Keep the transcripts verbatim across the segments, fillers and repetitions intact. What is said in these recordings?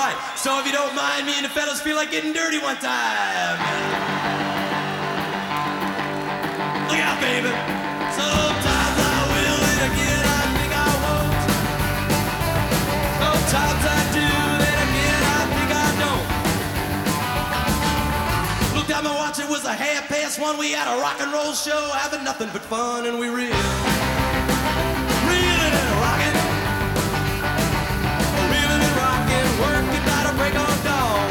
right, so if you don't mind, me and the fellas feel like getting dirty one time. Look out, baby. Sometimes I will, and again I think I won't. Sometimes I do, then again I think I don't. Looked at my watch, it was a half past one. We had a rock and roll show, having nothing but fun, and we reeled, reeling and rocking, reeling and rocking, working by the break of dawn.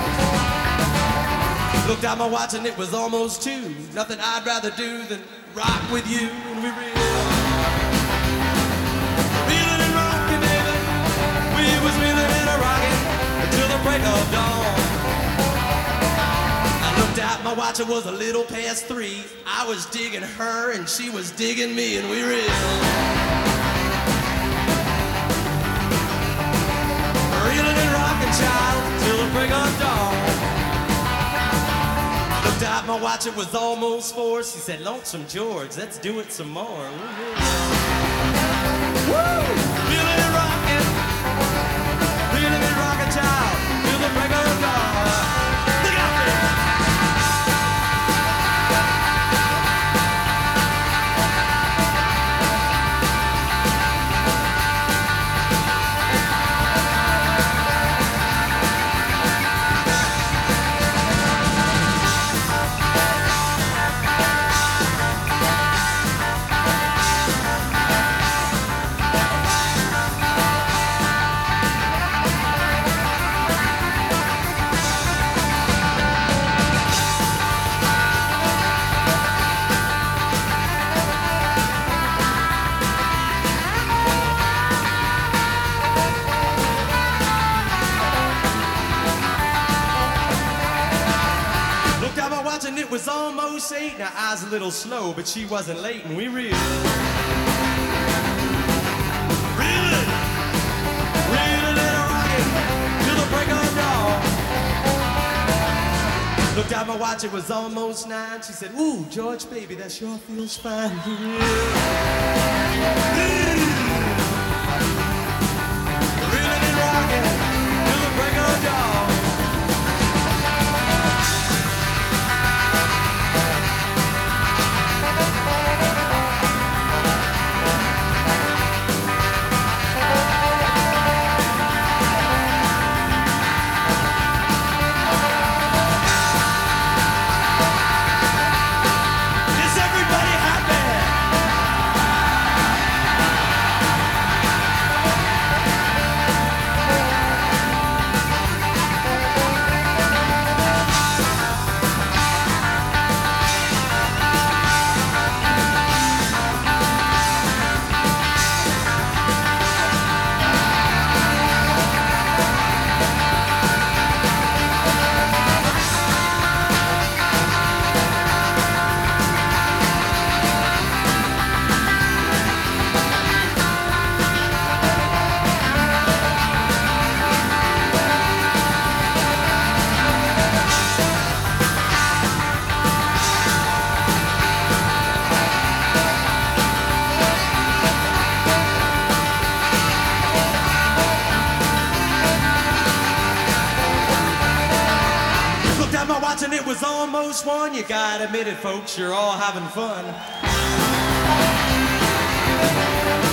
Looked at my watch and it was almost two. Nothing I'd rather do than rock with you, and we reeled, reeling and rocking, baby. We was reeling and rocking until the break of dawn. Looked at my watch, it was a little past three. I was digging her and she was digging me, and we reeled, reeling and rocking, child, till the break of dawn. Looked at my watch, it was almost four. She said, Lonesome George, let's do it some more. Woo! Reeling and rocking, reeling and rocking, child, till the break of dawn. Look out there! And it was almost eight. Now I was a little slow, but she wasn't late, and we reeled, reeling, reeling and rocking till the break of dawn. Looked at my watch, it was almost nine. She said, Ooh, George, baby, that sure feels fine. We reeled, reeling and rocking till the break of dawn. And it was almost one. You gotta admit it, folks, you're all having fun.